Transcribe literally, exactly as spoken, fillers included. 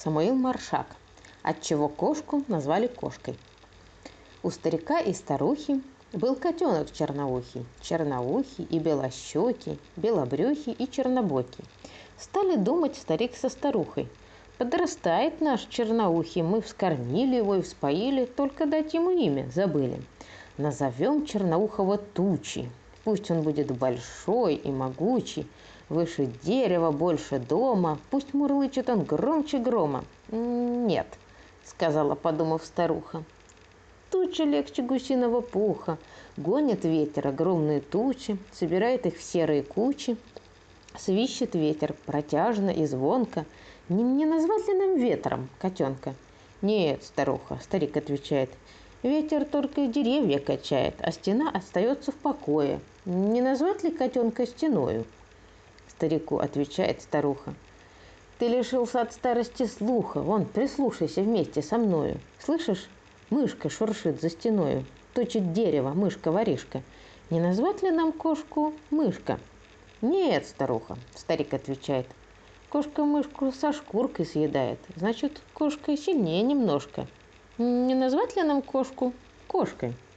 Самуил Маршак. Отчего кошку назвали кошкой. У старика и старухи был котенок черноухий, черноухий и белощекий, белобрюхий и чернобокий. Стали думать старик со старухой. Подрастает наш черноухий, мы вскормили его и вспоили, только дать ему имя забыли. Назовем черноухого Тучи. Пусть он будет большой и могучий, выше дерева, больше дома. Пусть мурлычет он громче грома. Нет, сказала, подумав старуха. Туча легче гусиного пуха. Гонит ветер огромные тучи, собирает их в серые кучи. Свищет ветер протяжно и звонко. Не, не назвать ли нам ветром котенка? Нет, старуха, старик отвечает. Ветер только деревья качает, а стена остается в покое. Не назвать ли котенка стеною? Старику отвечает старуха. Ты лишился от старости слуха. Вон, прислушайся вместе со мною. Слышишь? Мышка шуршит за стеною. Точит дерево, мышка-воришка. Не назвать ли нам кошку мышка? Нет, старуха, старик отвечает. Кошка мышку со шкуркой съедает. Значит, кошка сильнее немножко. Не назвать ли нам кошку кошкой?